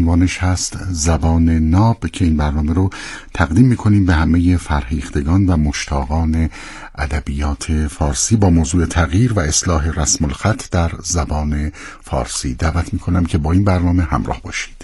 عنوانش هست زبان ناب که این برنامه رو تقدیم میکنیم به همه فرهیختگان و مشتاقان ادبیات فارسی با موضوع تغییر و اصلاح رسم الخط در زبان فارسی. دعوت میکنم که با این برنامه همراه باشید.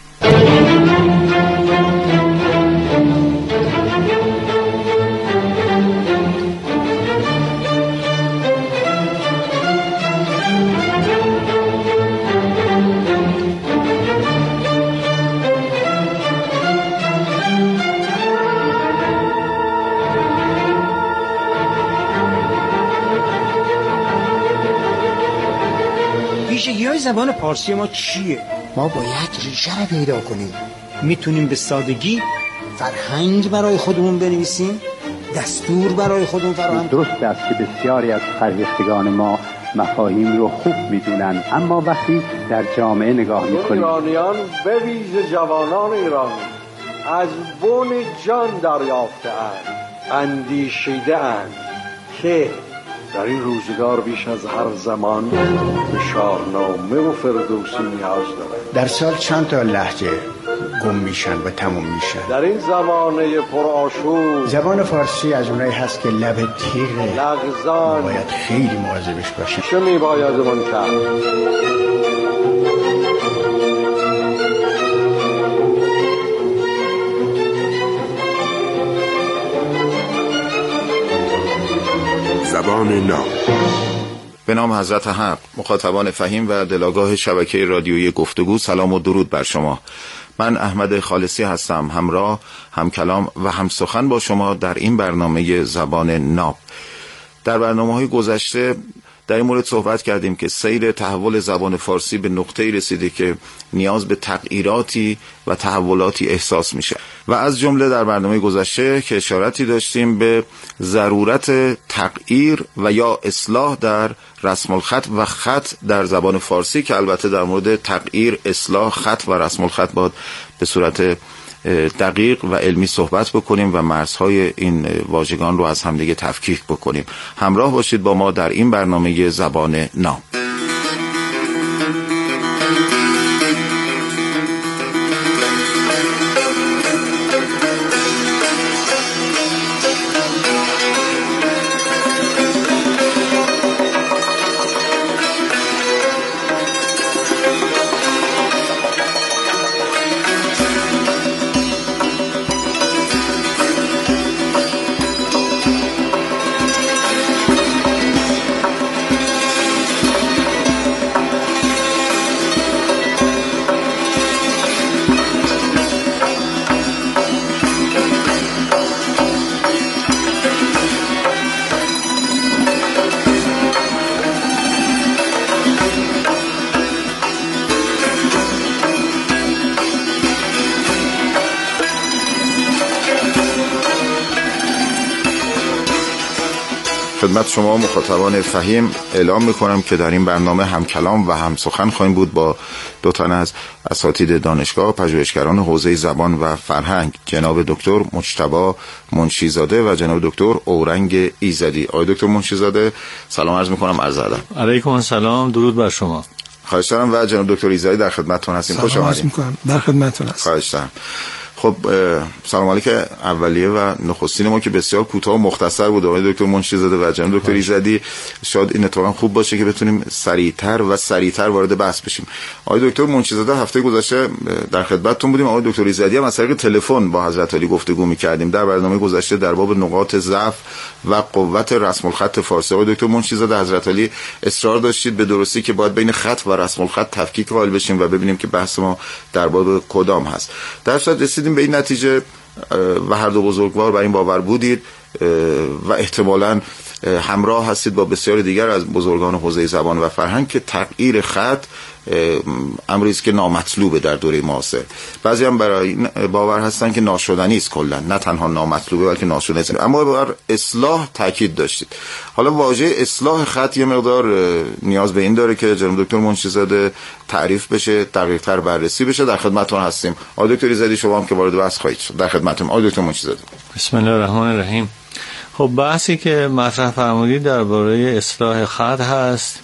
ویژگی‌های زبان فارسی ما چیه؟ ما باید ریشه رو پیدا کنیم. میتونیم به سادگی فرهنگ برای خودمون بنویسیم، دستور برای خودمون فراهم. درست است که بسیاری از فرهیختگان ما مفاهیم رو خوب میدونن، اما وقتی در جامعه نگاه میکنیم، ایرانیان به ویژه جوانان ایرانی از بن جان دریافته اند، اندیشیده اند که در این روزگار بیش از هر زمان به شاهنامه و فردوسی نیاز دارند. در سال چند تا لهجه گم میشن و تموم میشن. در این زمانه پرآشوب زبان فارسی از اونایی هست که لب تیغه، لغزان باید خیلی مواظبش باشیم. چه میبایدمون کرد؟ زبان ناب. به نام حضرت حق. مخاطبان فهیم و دلاگاه شبکه رادیویی گفتگو، سلام و درود بر شما. من احمد خالصی هستم، همراه، همکلام و همسخن با شما در این برنامه زبان ناب. در برنامه‌های گذشته در این مورد صحبت کردیم که سیر تحول زبان فارسی به نقطه‌ای رسیده که نیاز به تغییراتی و تحولاتی احساس میشه و از جمله در برنامه گذشته که اشارتی داشتیم به ضرورت تغییر و یا اصلاح در رسم الخط و خط در زبان فارسی، که البته در مورد تغییر، اصلاح، خط و رسم الخط باید به صورت دقیق و علمی صحبت بکنیم و مرزهای این واژگان رو از همدیگه تفکیک بکنیم. همراه باشید با ما در این برنامه زبان ناب. خدمت شما مخاطبان فهیم اعلام میکنم که در این برنامه هم کلام و هم سخن خواهیم بود با دو تن از اساتید دانشگاه، پژوهشگران حوزه زبان و فرهنگ، جناب دکتر مجتبی منشیزاده و جناب دکتر اورنگ ایزدی. آقای دکتر منشیزاده سلام عرض میکنم. عرض ادب. علیکم السلام، درود بر شما. خواهش دارم. و جناب دکتر ایزدی در خدمتتون هستیم. خوش آمدید. در خدمتتون هستم. خواهش دارم. خب سلام علیکم اولیه و نخستین ما که بسیار کوتاه و مختصر بود، آقای دکتر منشیزاده و جناب دکتر ایزدی، شاید این اتفاقا خوب باشه که بتونیم سریعتر وارد بحث بشیم. آقای دکتر منشیزاده هفته گذشته در خدمتتون بودیم، آقای دکتر ایزدی هم از طریق تلفن با حضرت علی گفتگو می‌کردیم. در برنامه گذشته در باب نقاط ضعف و قوت رسم الخط فارسی، آقای دکتر منشیزاده حضرت علی اصرار داشتید به درستی که باید بین خط و رسم الخط تفکیک قائل بشیم و ببینیم که بحث ما در باب کدام هست. در صورت رسیدیم به این نتیجه و هر دو بزرگوار بر این باور بودید و احتمالاً همراه هستید با بسیار دیگر از بزرگان حوزه زبان و فرهنگ که تغییر خط امری است که نامطلوبه در دوره معاصر. بعضی هم برای این باور هستن که ناشدنی است، کلا نه تنها نامطلوبه بلکه ناشدنی است. اما بر اصلاح تاکید داشتید. حالا واژه اصلاح خط یه مقدار نیاز به این داره که جناب دکتر منشیزاده تعریف بشه، دقیق‌تر بررسی بشه. در خدمتتون هستیم. آقای دکتر ایزدی شما هم که وارد بحث خواهید شد. در خدمتتون آقای دکتر منشیزاده. بسم الله الرحمن الرحیم. خب بحثی که مطرح فرمودید درباره اصلاح خط هست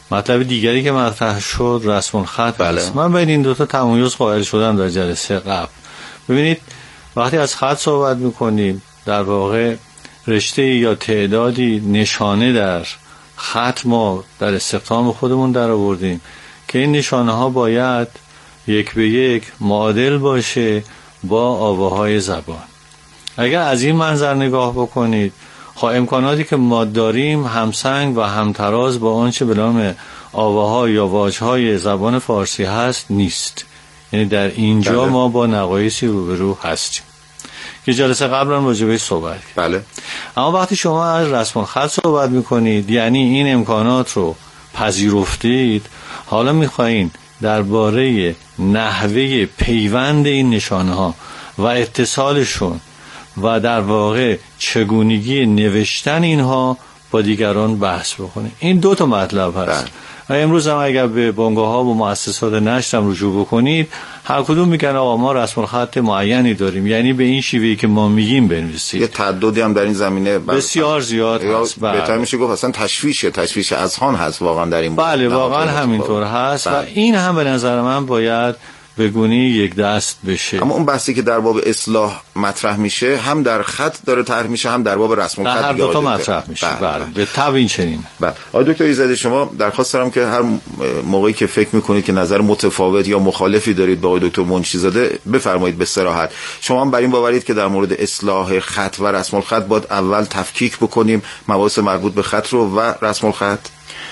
مطلب دیگری که مطرح شد رسم الخط است. بله. من بین این دوتا تمایز قائل شدم در جلسه قبل. ببینید وقتی از خط صحبت میکنیم در واقع رشته یا تعدادی نشانه در خط ما در استخدام خودمون در آوردیم که این نشانه ها باید یک به یک معادل باشه با آواهای زبان. اگر از این منظر نگاه بکنید خب امکاناتی که ما داریم همسنگ و همتراز با آنچه به نام آواها یا واژهای زبان فارسی هست نیست. یعنی در اینجا بله. ما با نقایصی روبرو هستیم که جلسه قبل هم راجع بهش صحبت کردیم. بله. اما وقتی شما از رسم الخط صحبت میکنید یعنی این امکانات رو پذیرفتید، حالا میخواین درباره نحوه پیوند این نشانه ها و اتصالشون و در واقع چگونگی نوشتن اینها با دیگران بحث بکنید. این دو تا مطلب هست. و امروز هم اگر به بنگاه ها و مؤسسات نشر هم رجوع بکنید هر کدوم میگن آقا ما رسم الخط معینی داریم، یعنی به این شیوهی که ما میگیم بنویسید. یه تعددی هم در این زمینه بسیار زیاد هست. بهتر میشه گفت اصلا تشویش اذهان هست واقعا در این. بله واقعا همینطور هست. و این هم به نظر من باید به گونه یک دست بشه. اما اون بحثی که در باب اصلاح مطرح میشه هم در خط داره طرح میشه هم در باب رسم الخط. هر دو تا مطرح میشه. بله به طبع این چنین. بله. آقای دکتر ایزدی شما درخواست دارم که هر موقعی که فکر میکنید که نظر متفاوت یا مخالفی دارید با آقای دکتر منشی‌زاده بفرمایید به صراحت. شما هم بر این باورید که در مورد اصلاح خط و رسم الخط باید اول تفکیک بکنیم مباحث مربوط به خط رو و رسم الخط؟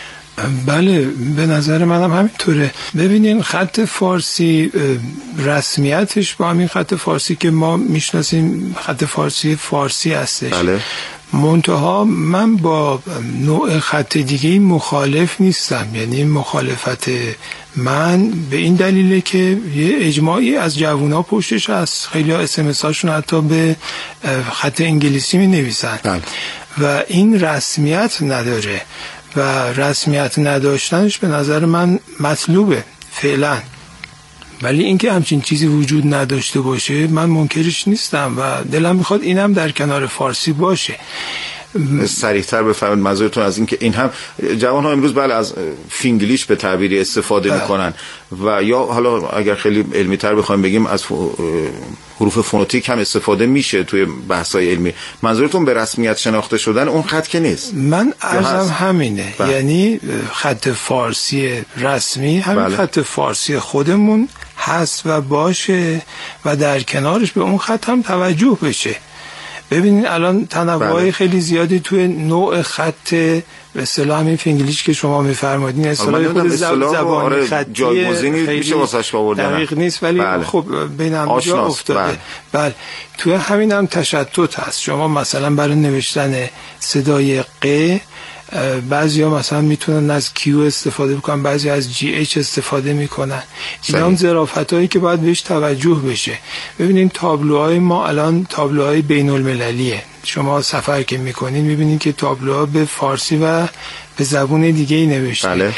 بله به نظر منم همینطوره. ببینین خط فارسی رسمیتش با همین خط فارسی که ما میشناسیم خط فارسی هستش. بله. منتها من با نوع خط دیگه مخالف نیستم. یعنی مخالفت من به این دلیله که یه اجماعی از جوونا پشتش هست. خیلی ها SMS هاشون حتی به خط انگلیسی می نویسن. بله. و این رسمیت نداره و رسمیت نداشتنش به نظر من مطلوبه فعلا. ولی اینکه همچین چیزی وجود نداشته باشه من منکرش نیستم و دلم میخواد اینم در کنار فارسی باشه. سریعتر بفرمایید منظورتون از این که این هم جوان ها امروز بله از فینگلیش به تعبیری استفاده میکنن و یا حالا اگر خیلی علمی تر بخوایم بگیم از حروف فونتیک هم استفاده میشه توی بحث‌های علمی. منظورتون به رسمیت شناخته شدن اون خط که نیست؟ من عرضم همینه. یعنی خط فارسی رسمی همین بله. خط فارسی خودمون هست و باشه و در کنارش به اون خط هم توجه بشه. ببینید الان تنوع بله. خیلی زیادی توی نوع خط به اصطلاح همین فینگلیش که شما میفرمایید اصطلاح خود زبان خطی جایگزینی میشه واسش آوردن دقیق نیست ولی بله. خب بین هم جا افتاده. بله توی همین هم تشتت هست. شما مثلا برای نوشتن صدای ق بعضی ها مثلا میتونن از کیو استفاده بکنن، بعضی از جی اچ استفاده میکنن. این هم ظرافت هایی که باید بهش توجه بشه. ببینید تابلوهای ما الان تابلوهای بین المللیه. شما سفر که میکنین میبینید که تابلوها به فارسی و به زبون دیگه ای نوشته. بله.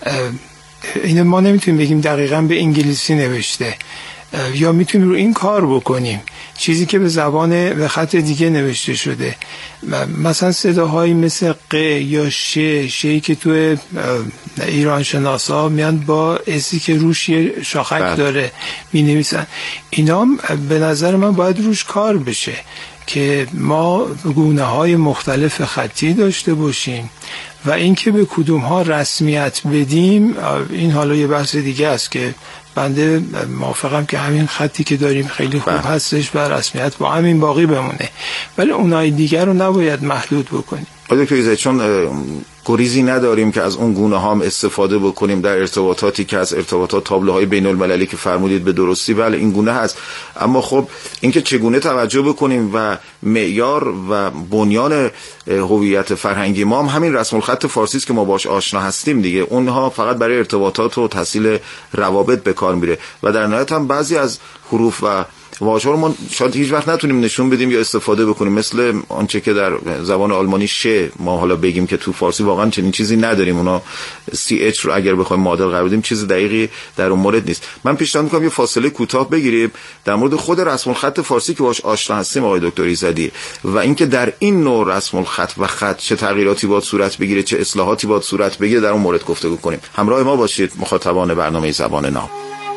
این ما نمیتونیم بگیم دقیقاً به انگلیسی نوشته یا میتونیم رو این کار بکنیم چیزی که به زبان به خط دیگه نوشته شده. مثلا صداهایی مثل ق یا شی که تو ایران شناسا میان با اسی که روش شاخک داره می نویسن. اینا به نظر من باید روش کار بشه که ما گونه های مختلف خطی داشته باشیم و اینکه به کدوم ها رسمیت بدیم این حالا یه بحث دیگه است که بنده موافقم که همین خطی که داریم خیلی خوب هستش و رسمیت با همین باقی بمونه، ولی اونای دیگر رو نباید محدود بکنیم. آقای چون گریزی نداریم که از اون گونه ها هم استفاده بکنیم در ارتباطاتی که از ارتباطات تابلوهای بین المللی که فرمودید به درستی بله این گونه هست، اما خب اینکه چگونه توجه بکنیم و معیار و بنیان هویت فرهنگی ما هم همین رسم الخط فارسی است که ما باش آشنا هستیم دیگه. اونها فقط برای ارتباطات و تحصیل روابط به کار میره و در نهایت هم بعضی از حروف و واژه‌ها رو ما شاید هیچ وقت نتونیم نشون بدیم یا استفاده بکنیم، مثل آنچه که در زبان آلمانی ش ما حالا بگیم که تو فارسی واقعا چنین چیزی نداریم. اونا CH رو اگر بخوایم معادل قرار بدیم چیز دقیقی در اون مورد نیست. من پیشنهاد می‌کنم یه فاصله کوتاه بگیریم در مورد خود رسم الخط فارسی که باهاش آشنا هستیم آقای دکتر ایزدی، و اینکه در این نوع رسم الخط و خط چه تغییراتی باید صورت بگیره، چه اصلاحاتی باید صورت بگیره، در اون مورد گفتگو کنیم. همراه ما باشید مخاطبان برنامه زبان ناب.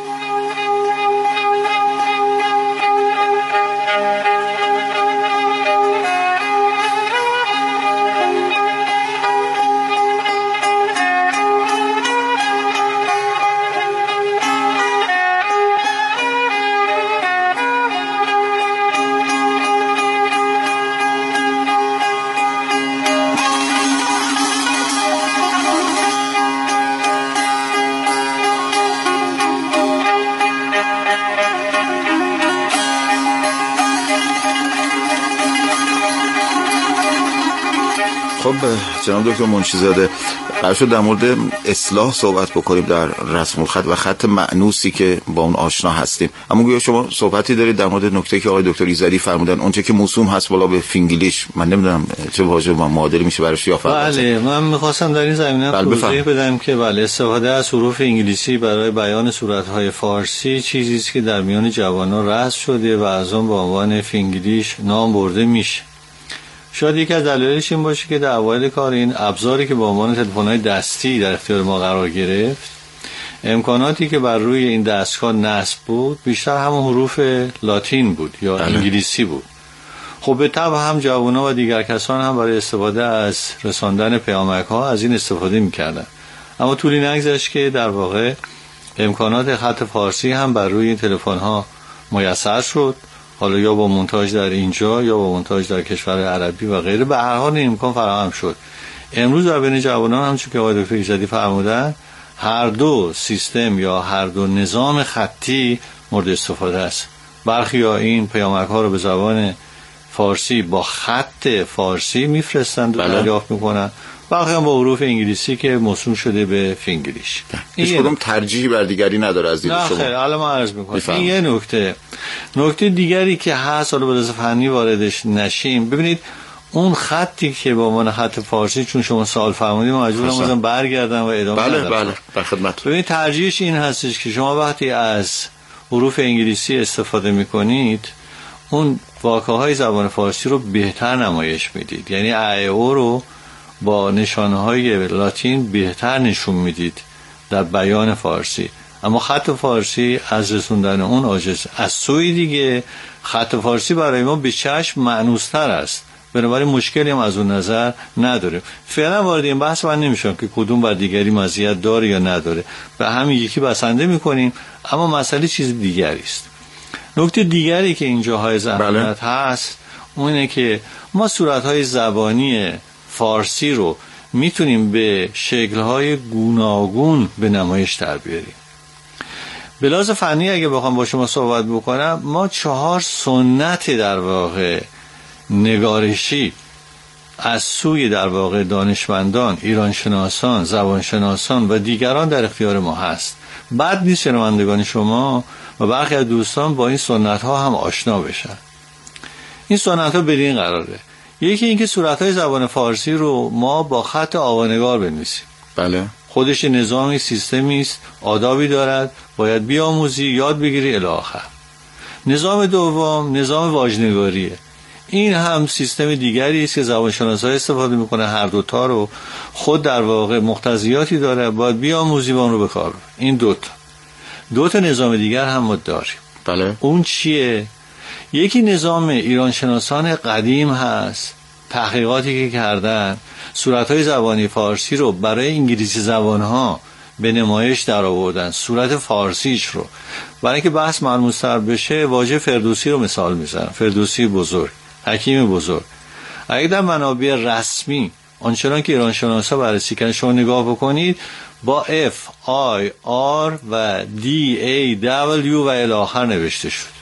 خب جناب دکتر منشی‌زاده، قرار شد در مورد اصلاح صحبت بکنیم در رسم الخط و خط مأنوسی که با اون آشنا هستیم. اما گویا شما صحبتی دارید در مورد نکته که آقای دکتر ایزدی فرمودن، اونچه که موسوم هست بالا به فینگلیش، من نمیدونم چه واژه معادلی میشه براش یافت. بله، من می‌خواستم در این زمینه توضیح بدم که بله، استفاده از حروف انگلیسی برای بیان صورت‌های فارسی چیزی است که در میان جوانان رسم شده و از اون به عنوان فینگلیش نام برده میشه. شاید یکی از دلایلش این باشه که در اوایل کار این ابزاری که به عنوان تلفن‌های دستی در اختیار ما قرار گرفت، امکاناتی که بر روی این دستگاه نصب بود بیشتر همون حروف لاتین بود یا انگلیسی بود. خب به طبع هم جوانان و دیگر کسان هم برای استفاده از رساندن پیامک‌ها از این استفاده می‌کردن. اما طولی نگذشت که در واقع امکانات خط فارسی هم بر روی تلفن‌ها میسر شد، حالا یا با مونتاژ در اینجا یا با مونتاژ در کشور عربی و غیره، به هر حال این امکان فراهم شد. امروز در بین جوانان همچون که آقای دکتر ایزدی فرمودن، هر دو سیستم یا هر دو نظام خطی مورد استفاده است. برخی ها این پیامک ها رو به زبان فارسی با خط فارسی میفرستند و دریافت میکنن، برخی هم با حروف انگلیسی که موسوم شده به فینگلیش. هیچ کدوم ترجیحی بر دیگری نداره از دید شما؟ نه خیر، حالا ما عرض میکنم. این یه نکته دیگری که هست، حالا به لحاظ فنی واردش نشیم. ببینید اون خطی که با عنوان خط فارسی، چون شما سوال فرمودید مجبورم برگردم و ادامه بدم. بله در خدمت. ببینید ترجیحش این هستش که شما وقتی از حروف انگلیسی استفاده میکنید اون واژه‌های زبان فارسی رو بهتر نمایش میدید، یعنی ا او رو با نشانهای لاتین بهتر نشون میدید در بیان فارسی. اما خط فارسی از رسوندن اون عاجز. از سوی دیگه خط فارسی برای ما به چشم مأنوس‌تر است، بنابراین مشکلی هم از اون نظر نداره. فعلا وارد این بحث من نمیشم که کدوم بر دیگری مزیت داره یا نداره، به همین یکی بسنده میکنیم. اما مسئله چیز دیگری است. نکته دیگری که اینجا های زحمت هست اونه که ما صورت‌های زبانی فارسی رو میتونیم به شکل‌های گوناگون به نمایش در بیاریم. به لحاظ فنی اگه بخوام با شما صحبت بکنم، ما 4 سنت در واقع نگارشی از سوی در واقع دانشمندان، ایرانشناسان، زبانشناسان و دیگران در اختیار ما هست. بد نیست شنوندگان شما و برخی از دوستان با این سنت ها هم آشنا بشن. این سنت ها بدین قراره. یکی اینکه صورت‌های زبان فارسی رو ما با خط آوانگار بنویسیم. بله. خودش نظامی، سیستمی است، آدابی دارد، باید بیاموزی، یاد بگیری الی آخر. نظام دوم نظام واژه‌نگاریه. این هم سیستم دیگری است که زبانشناسا استفاده میکنه. هر دوتا رو خود در واقع مقتضیاتی داره، باید بیاموزی و اون رو به کار ببری. این دو تا نظام دیگر هم ما داریم. بله. اون چیه؟ یکی نظام ایرانشناسان قدیم هست، تحقیقاتی که کردن صورت‌های زبانی فارسی رو برای انگلیسی زبان‌ها به نمایش در آوردن، صورت فارسیش رو. برای اینکه بحث ملموس‌تر بشه واژه فردوسی رو مثال میزنم. فردوسی بزرگ، حکیم بزرگ. اگه در منابع رسمی آنچنان که ایرانشناسا بررسی کردن شما نگاه بکنید، با F, I, R و D, A, W و الی آخر نوشته شد.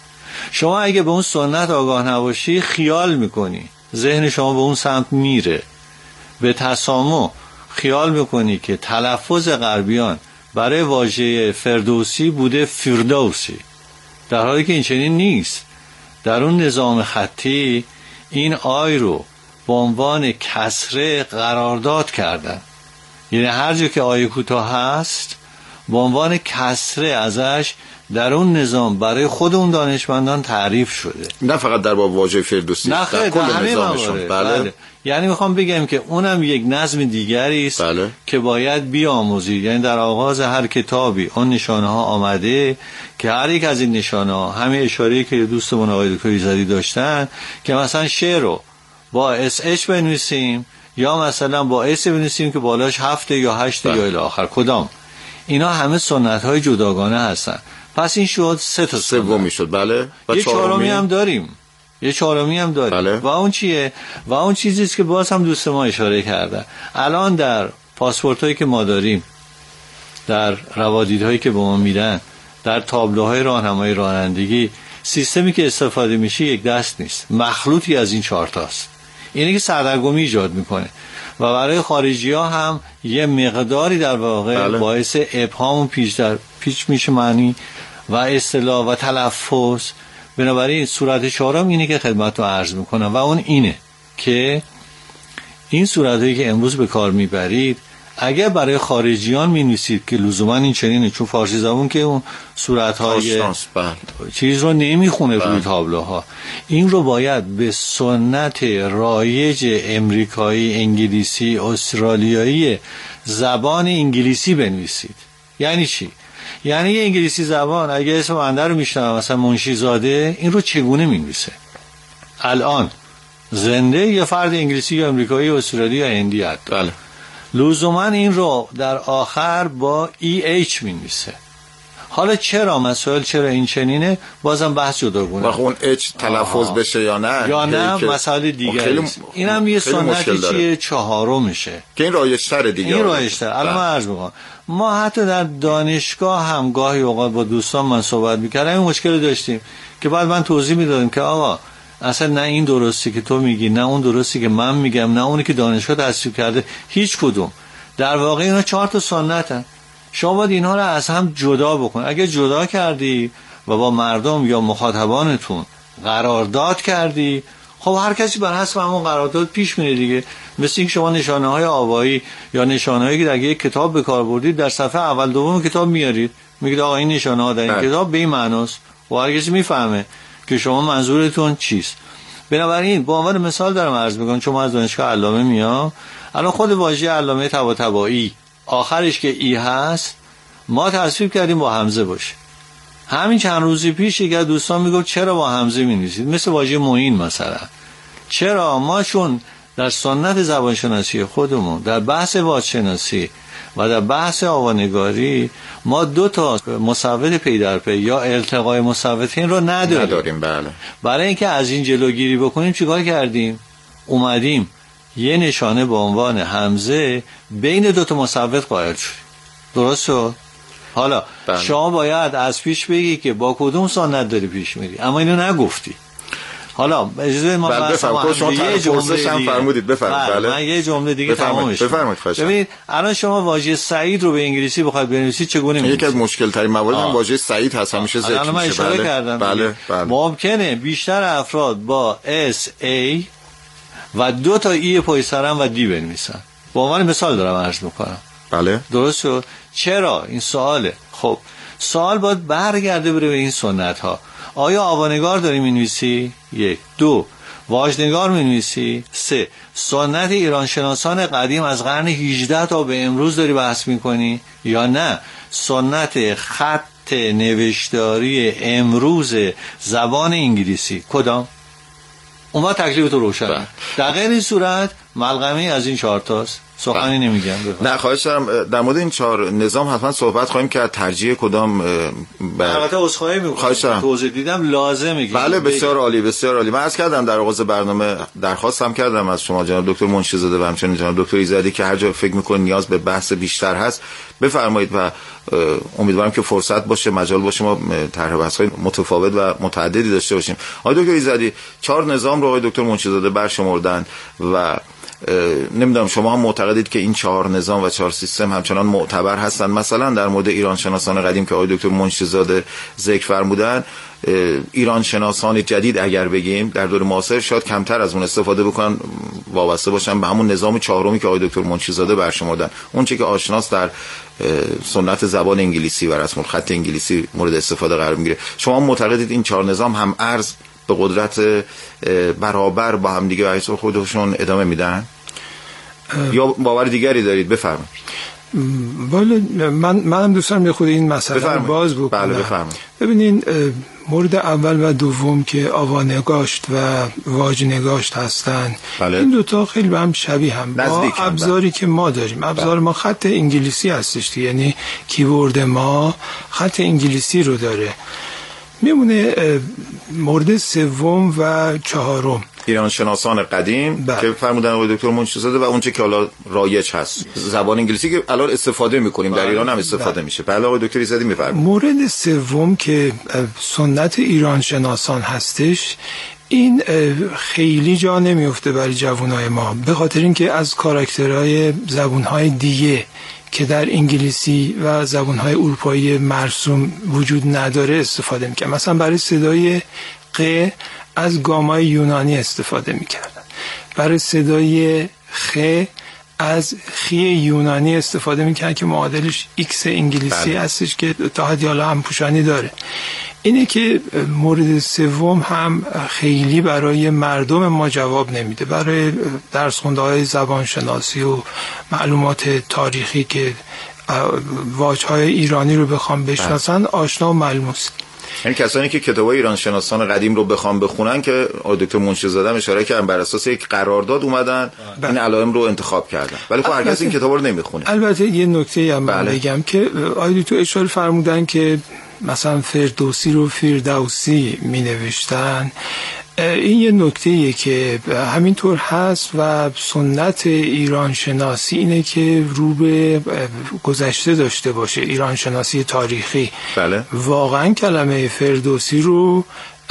شما اگه به اون سنت آگاه نباشی خیال میکنی، ذهن شما به اون سمت میره، به تسامح خیال میکنی که تلفظ غربیان برای واژه فردوسی بوده فردوسی. در حالی که این چنین نیست. در اون نظام خطی این آی رو به عنوان کسره قرارداد کردن، یعنی هر جا که آی کوتاه هست به عنوان کسره ازش در اون نظام برای خود اون دانشمندان تعریف شده، نه فقط در باب واژه فردوسی، در کل نظامشون. بله. یعنی میخوام بگم که اونم یک نظم دیگری است که باید بیاموزید. یعنی در آغاز هر کتابی اون نشانه ها آمده که هر یک از این نشانه ها، همین اشاره‌ای که دوستمون آقای دکتر ایزدی داشتن که مثلا شعر رو با SH بنویسیم یا مثلا با S بنویسیم که بالاش 7 یا 8 یا الی آخر، کدام، اینا همه سنت های جداگانه هستن. پس این شد 3 تا سومی شد. بله. و یه چهارمی هم داریم. بله. و اون چیه؟ و اون چیزی است که باز هم دوست ما اشاره کرده. الان در پاسپورت هایی که ما داریم، در روادیدهایی که به ما میدن، در تابلوهای راهنمای رانندگی، سیستمی که استفاده میشه یک دست نیست، مخلوطی از این 4 تاست. اینه که سردرگمی ایجاد میکنه و برای خارجی ها هم یه مقداری در واقع باعث ابهام و پیچ میشه معنی و اصطلاح و تلفظ. بنابراین صورت 4 اینه که خدمت رو عرض میکنم و اون اینه که این صورتهایی که امروز به کار میبرید اگر برای خارجیان می‌نویسید که لزوما این چنینه، چون فارسی زبون که اون صورت‌های چیز رو نمیخونه روی تابلوها، این رو باید به سنت رایج امریکایی، انگلیسی، استرالیایی زبان انگلیسی بنویسید. یعنی چی؟ یعنی یه انگلیسی زبان اگه اسم بنده رو میشنوه مثلا منشی زاده، این رو چگونه می‌نویسه؟ الان زنده یه فرد انگلیسی یا امریکایی، استرالیایی یا هندی هست. بله. لزوما این رو در آخر با EH می‌نویسه. حالا چرا مسائل چرا این چنینه بازم بحث جداگونه. و اون H تلفظ بشه یا نه مسائل دیگه. این هم یه سنتی چیه 4 میشه که این رایج‌تره دیگه. این رایج‌تره. الان من عرض می‌کنم ما حتی در دانشگاه هم گاهی اوقات با دوستان من صحبت می‌کردم این مشکل داشتیم که بعد من توضیح میدادم که آقا اصلا نه این درستی که تو میگی، نه اون درستی که من میگم، نه اونی که دانشگاه تصویب کرده، هیچ کدوم. در واقع اینا 4 تا سنتن. شما باید اینها رو از هم جدا بکن. اگه جدا کردی و با مردم یا مخاطبانتون قرارداد کردی، خب هر کسی بر حسب همون قرارداد پیش میره دیگه. مثل اینکه شما نشانه‌های آوایی یا نشانه‌هایی که در یک کتاب به کار بردید در صفحه اول دوم کتاب میارید، میگید آقا این نشانه‌ها در این کتاب به این معناست و هر کسی میفهمه که شما منظورتون چیست. بنابراین به عنوان مثال دارم عرض میکنم، چون ما از دانشگاه علامه میام، الان خود واژه علامه طباطبایی آخرش که ای هست ما تصویب کردیم با همزه باشه. همین چند روزی پیش یک دوستان میگفت چرا با همزه می‌نویسید، مثل واژه معین مثلا. چرا؟ ما چون در سنت زبانشناسی خودمون در بحث واژه‌شناسی و در بحث آوانگاری ما 2 تا مصوت پی در پی یا التقای مصوتین رو نداریم. بله. برای اینکه از این جلوگیری بکنیم چیکار کردیم؟ اومدیم یه نشانه به عنوان همزه بین 2 تا مصوت قائل شدیم. درست شد؟ حالا شما باید از پیش بگی که با کدوم سنت داری پیش میری، اما اینو نگفتی. حالا اجازه ما یه جمله هم فرمودید بفرمایید. من یه جمله دیگه تمامش ببینید الان شما واژه سعید رو به انگلیسی بخواید بنویسید چگونه می‌نویسید؟ یکی از مشکل ترین موارد هم واژه سعید هست، همیشه ذکر میشه. من اشاره کردم. بله. ممکنه بیشتر افراد با S A و 2 تا ای پای سرم و دی بنویسن. با عنوان مثال دارم عرض میکنم. بله. درست شد؟ چرا؟ این سواله. خب سوال باید برگرده بره به این سنت ها. آیا آوانگار داری می‌نویسی؟ 1. 2. واژنگار می‌نویسی؟ 3. سنت ایرانشناسان قدیم از قرن 18 تا به امروز داری بحث می‌کنی یا نه سنت خط نوشتاری امروز زبان انگلیسی؟ کدام؟ اون وقت تکلیف تو روشن. در غیر این صورت ملغمه از این 4 تاست. سخنی نمیگم. نه خواهش دارم در مورد این 4 نظام حتما صحبت خواهیم کرد. ترجیح کدام البته عذرخواهی میکنم توضیح دیدم لازمه. بله بسیار عالی بسیار عالی. من عرض کردم در آغاز برنامه درخواستم کردم از شما جناب دکتر منشی‌زاده و همچنین جناب دکتر ایزدی که هر جا فکر می‌کنید نیاز به بحث بیشتر هست بفرمایید و امیدوارم که فرصت باشه مجال باشه ما طرح بحث‌های متفاوت و متعددی داشته باشیم. آقای دکتر ایزدی 4 نظام رو آقای دکتر منشی‌زاده برشمردن و نمیدونم شما هم معتقدید که این 4 نظام و 4 سیستم همچنان معتبر هستند؟ مثلا در مورد ایران شناسان قدیم که آقای دکتر منشی‌زاده ذکر فرمودن، ایران شناسان جدید اگر بگیم در دور معاصر شاید کمتر از اون استفاده بکنن، وابسته باشن به همون نظام 4می که آقای دکتر منشی‌زاده برشمردن، اون چیزی که آشناس در سنت زبان انگلیسی و رسم الخط انگلیسی مورد استفاده قرار میگیره. شما معتقدید این 4 نظام هم ارز به قدرت برابر با هم دیگه به خودشون ادامه میدن یا باور دیگری دارید؟ بفرمایید. منم دوست دارم خود این مسئله باز بکنم. بله بفرمایید. ببینین مورد اول و دوم که آوانگاشت و واژنگاشت هستن، بله. این دوتا خیلی به هم شبیه هم با ابزاری که ما داریم. ابزار ما خط انگلیسی هستش، یعنی کیورد ما خط انگلیسی رو داره. میمونه مورد سوم و چهارم ایران شناسان قدیم که فرمودن آقای دکتر منشی‌زاده و اونچه که حالا رایج هست زبان انگلیسی که الان استفاده میکنیم در ایران هم استفاده میشه. بله آقای دکتر ایزدی میفرمایید. مورد سوم که سنت ایران شناسان هستش، این خیلی جا نمیفته برای جوانای ما، به خاطر اینکه از کاراکترهای زبانهای دیگه که در انگلیسی و زبانهای اروپایی مرسوم وجود نداره استفاده میکنن. مثلا برای صدای ق از گامای یونانی استفاده میکردن، برای صدای خ از خی یونانی استفاده میکردن که معادلش ایکس انگلیسی هستش که تا حدی حالا هم پوشانی داره. اینه که مورد سوم هم خیلی برای مردم ما جواب نمیده. برای درس خونده های زبان شناسی و معلومات تاریخی که واژه‌های ایرانی رو بخوام بشناسن آشنا و ملموس. این کسانی که کتابای ایران شناسان قدیم رو بخوام بخونن که دکتر منشی‌زاده اشاره کردن بر اساس یک قرارداد اومدن این علائم رو انتخاب کردن، ولی خب هر کس این کتابا رو نمیخونه. البته یه نکته هم بگم که آقای دکتر اشاره فرمودن که مثلا فردوسی رو فیردوسی می نوشتن. این یه نکته‌ایه که همینطور هست و سنت ایران شناسی اینه که رو به گذشته داشته باشه، ایران شناسی تاریخی. بله. واقعا کلمه فردوسی رو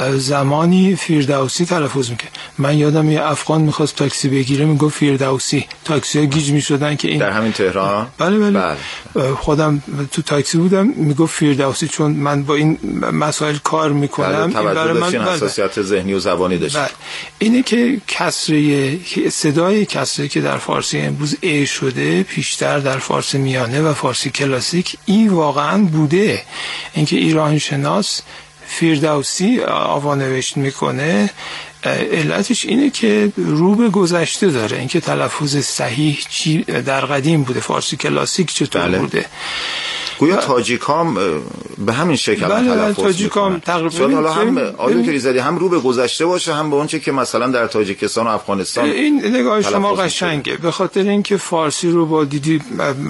زمانی فیردوسی تلفظ میکنه. من یادم یه افغان میخواست تاکسی بگیره میگفت فیردوسی، تاکسی ها گیج میشدن که این در همین تهران. بله. خودم تو تاکسی بودم میگفت فیردوسی، چون من با این مسائل کار میکنم. این برای من حساسیت ذهنی و زبانی داشت. اینه که کسره، صدای کسره که در فارسی امروز ا شده پیشتر در فارسی میانه و فارسی کلاسیک این واقعا بوده. اینکه ایران شناس فیردوسی آوانوشت میکنه علتش اینه که رو به گذشته داره، اینکه تلفظ صحیح چی در قدیم بوده، فارسی کلاسیک چطور بوده. گویا تاجیکام به همین شکل تلفظ تاجیکام تقریبا حالا هم آقای دکتر ایزدی هم رو به گذشته باشه هم به اون چه که مثلا در تاجیکستان و افغانستان. این نگاه شما قشنگه، به خاطر اینکه فارسی رو با دیدی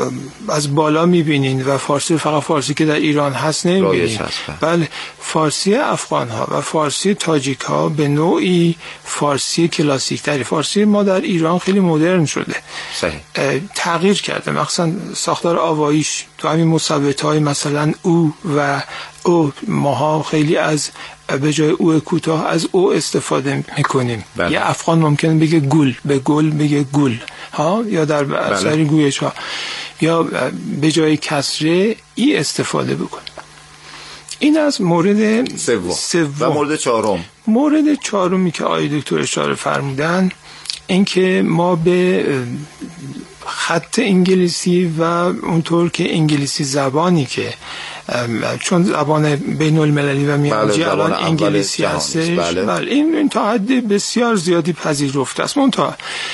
از بالا میبینین و فارسی فقط فارسی که در ایران هست نمیبینین. بله، فارسی افغان ها و فارسی تاجیک ها به نوعی فارسی کلاسیک تری. فارسی ما در ایران خیلی مدرن شده، صحیح تغییر کرده، مثلا ساختار آواییش تو همین مثبت‌های مثلا او و او، ماها خیلی از به جای او کوتاه از او استفاده میکنیم. بله. یه افغان ممکنه بگه گل، به گل بگه گل ها، یا در اثر گویش ها، یا به جای کسره ای استفاده بکنه. این از مورد سوم. و مورد چهارم. مورد چهارمی که آقای دکتر اشاره فرمودن اینکه ما به خط انگلیسی و اونطور که انگلیسی زبانی که چون زبان بین المللی و میانجی الان انگلیسی هستش، بله این تا حد بسیار زیادی پذیرفته است. منتها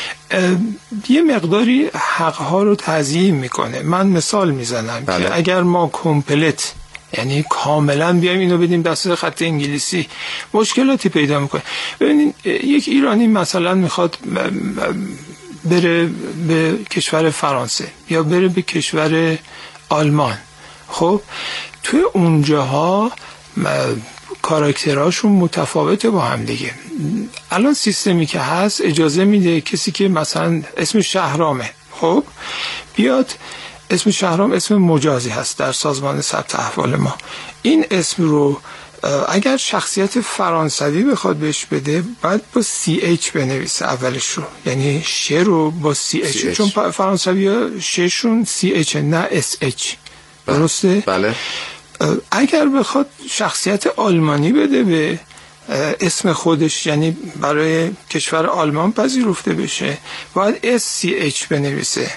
یه مقداری حقها رو تضییع میکنه. من مثال میزنم که اگر ما کامپلت، یعنی کاملا بیایم اینو بدیم دست خط انگلیسی، مشکلاتی پیدا میکنه. ببینید یک ایرانی مثلا میخواد بره به کشور فرانسه یا بره به کشور آلمان، خب توی اونجاها کاراکترهاشون متفاوته با هم دیگه. الان سیستمی که هست اجازه میده کسی که مثلا اسم شهرامه، خب بیاد، اسم شهرام اسم مجازی هست در سازمان ثبت احوال ما، این اسم رو اگر شخصیت فرانسوی بخواد بهش بده باید با CH بنویسه اولش رو، یعنی شه رو با CH. چون فرانسوی ها شهشون CH نه SH. درسته؟ بله. اگر بخواد شخصیت آلمانی بده به اسم خودش، یعنی برای کشور آلمان پذیرفته بشه، باید SCH بنویسه.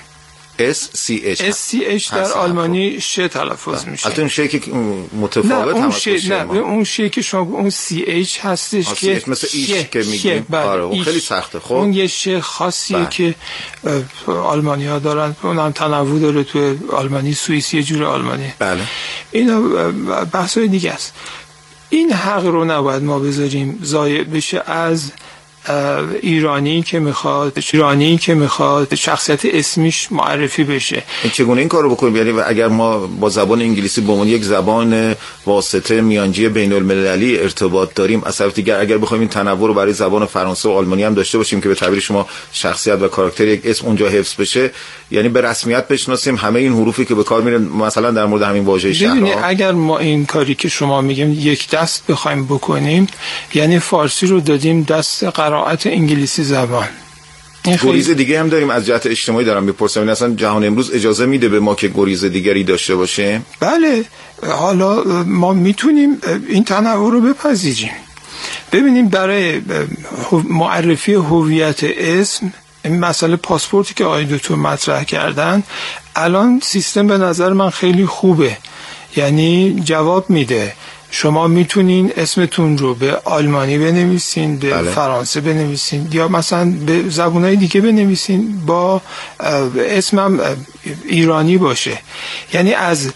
SCH در آلمانی شه تلفظ میشه. البته اون شه که متفاوت هم هست. نه اون شه که شما اون CH هستش که مثل ایش که میگیم. آره اون خیلی سخته. خب اون یه شه خاصیه که آلمانی‌ها دارن، اونم تنوع داره، تو آلمانی سوئیسی یه جور آلمانی. بله. اینا بحث‌های دیگه است. این حق رو نباید ما بذاریم ضایع بشه از ایرانی که میخواد شخصیت اسمیش معرفی بشه. چگونه این کارو بکنیم؟ یعنی اگر ما با زبان انگلیسی به عنوان یک زبان واسطه میانجی بین المللی ارتباط داریم، از طرف دیگر اگر بخوایم این تنوع رو برای زبان فرانسه و آلمانی هم داشته باشیم که به تعبیر شما شخصیت و کاراکتر یک اسم اونجا حفظ بشه، یعنی به رسمیت بشناسیم همه این حروفی که به کار میره، مثلا در مورد همین واژه شهر. اگر ما این کاری که شما میگیم یک دست بخوایم بکنیم، یعنی فارسی رو دادیم دست قرائت انگلیسی زبان. گریز دیگه هم داریم از جهت اجتماعی دارم میپرسم، این اصلا جهان امروز اجازه میده به ما که گریز دیگری داشته باشیم؟ بله، حالا ما میتونیم این تنوع رو بپذیریم. ببینیم برای معرفی هویت اسم، این مسئله پاسپورتی که آقای دکتر مطرح کردن، الان سیستم به نظر من خیلی خوبه، یعنی جواب میده. شما میتونین اسمتون رو به آلمانی بنویسین، به فرانسه بنویسین، یا مثلا به زبانهای دیگه بنویسین با اسمم ایرانی باشه. یعنی از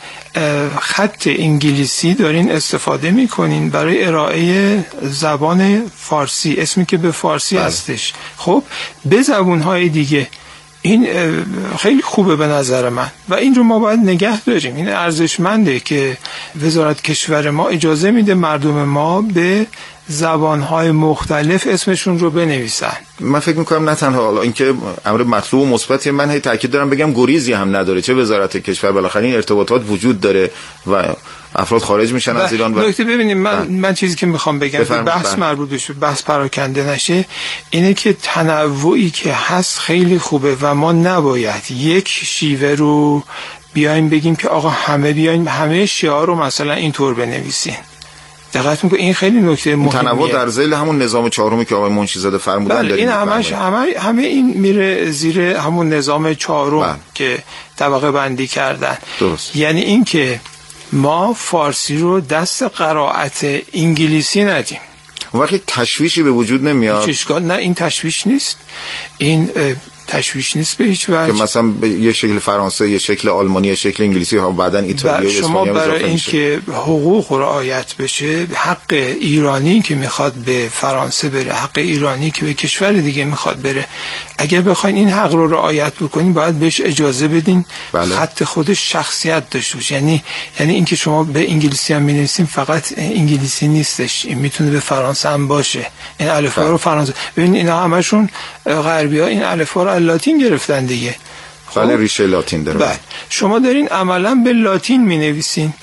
خط انگلیسی دارین استفاده میکنین برای ارائه زبان فارسی، اسمی که به فارسی هستش. خب به زبانهای دیگه این خیلی خوبه به نظر من و این رو ما باید نگه داریم. این ارزشمنده که وزارت کشور ما اجازه میده مردم ما به زبانهای مختلف اسمشون رو بنویسن. من فکر میکنم نه تنها حالا اینکه امر مطلوب و مثبتی، من هی تاکید دارم بگم گریزی هم نداره، چه وزارت کشور، بالاخره این ارتباطات وجود داره و افراد خارج میشن از ایران. و نکته ببینیم من چیزی که میخوام بگم بحث مربوط بشه، بحث پراکنده نشه، اینه که تنوعی که هست خیلی خوبه و ما نباید یک شیوه رو بیایم بگیم که آقا همه بیایم همه شعار رو مثلا اینطور بنویسین. دقت میکنه این خیلی نکته مهمه. تنوع در ذیل همون نظام چهارمی که آقای منشیزاده فرمودن داریم. این همه این میره زیر همون نظام چهارم که طبقه بندی کردن. درست. یعنی این که ما فارسی رو دست قرائت انگلیسی ندیم. اون وقت تشویشی به وجود نمیاد. اشکال نه، این تشویش نیست. این تشویش نیست به هیچ وجه. که مثلا یه شکل فرانسه، یه شکل آلمانی، یه شکل انگلیسی ها بعدن ایتالیا یا شما برای اینکه حقوق رعایت بشه، حق ایرانی که میخواد به فرانسه بره، حق ایرانی که به کشور دیگه میخواد بره، اگر بخواین این حق رو رعایت بکنین باید بهش اجازه بدین. خط خودش شخصیت داشته باشه. یعنی اینکه شما به انگلیسی هم می‌نویسین فقط انگلیسی نیستش، این میتونه به فرانسه هم باشه. این الفبا رو فرانسه، ببین اینا همشون غربی‌ها این الفبا رو لاتین گرفتن دیگه. بله ریشه لاتین داره. بله شما دارین عملا به لاتین می‌نویسین.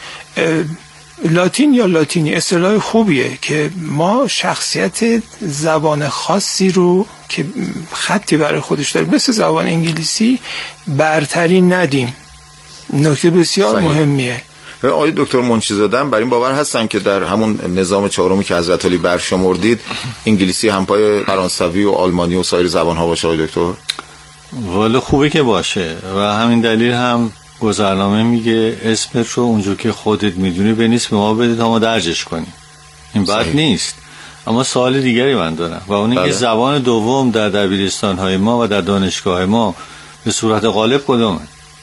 لاتین یا لاتینی اصطلاح خوبیه که ما شخصیت زبان خاصی رو که خطی برای خودش داره مثل زبان انگلیسی برتری ندیم. نکته بسیار مهمیه. آقای دکتر منشیزاده بر این باور هستن که در همون نظام چهارمی که حضرت علی برشمردید انگلیسی همپای فرانسوی و آلمانی و سایر زبان‌ها باشه آقای دکتر؟ والا خوبه که باشه و همین دلیل هم گذرنامه میگه اسمت رو اونجور که خودت میدونی بنویس به ما بده تا ما درجش کنیم. این بد نیست. اما سوال دیگری من دارم و اون اینکه زبان دوم در دبیرستان‌های ما و در دانشگاه ما به صورت غالب کدومه؟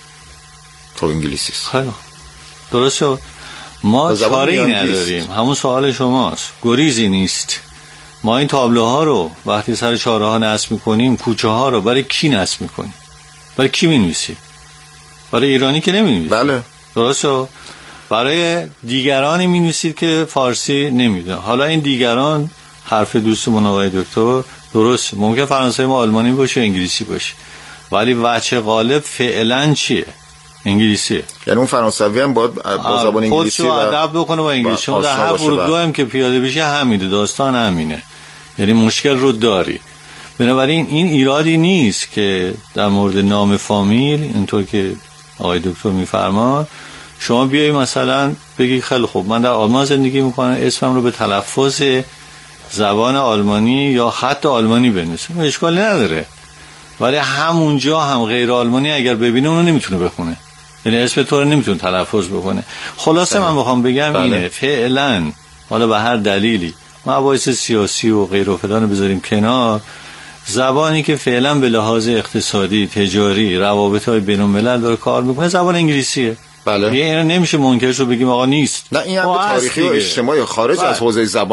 تو انگلیسی است. خیلی درست شد. ما چاره‌ای نداریم. همون سوال شماست. گریزی نیست. ما این تابلوها رو وقتی سر چهارراه نصب می‌کنیم، کوچه ها رو برای کی نصب می‌کنیم؟ برای کی می‌نویسیم؟ برای ایرانی که نمی‌نویسید. بله. درسته. برای دیگرانی می‌نویسید که فارسی نمی‌دونن. حالا این دیگران حرف دوستمون آقای دکتر درست، ممکن فرانسوی ما آلمانی باشه، انگلیسی باشه. ولی وجه غالب فعلا چیه؟ انگلیسیه. یعنی اون فرانسوی هم باید با زبان انگلیسی خودشو ادب بکنه با انگلیسی. در هر فرودگاه هم که پیاده بشه همینه، داستان همینه، یعنی مشکل رو داری. بنابراین این ایرادی نیست که در مورد نام فامیل اینطور که آقای دکتر میفرمان شما بیایی مثلا بگی خیلی خوب من در آلمان زندگی میکنم، اسمم رو به تلفظ زبان آلمانی یا خط آلمانی بنویسم، اشکالی نداره. ولی همونجا هم غیر آلمانی اگر ببینه اونو نمیتونه بخونه، یعنی اسم تو رو نمیتونه تلفظ بکنه. خلاصه من بخوام بگم اینه فعلا حالا به هر دلیلی مباحث سیاسی و غیر و فلان بذاریم کنار، زبانی که فعلا به لحاظ اقتصادی، تجاری، روابط‌های بین‌الملل داره کار میکنه زبان انگلیسیه. بله. اینو نمیشه منکرش رو بگیم آقا نیست. نه این هم تاریخی و اجتماعی خارج از حوزه زبان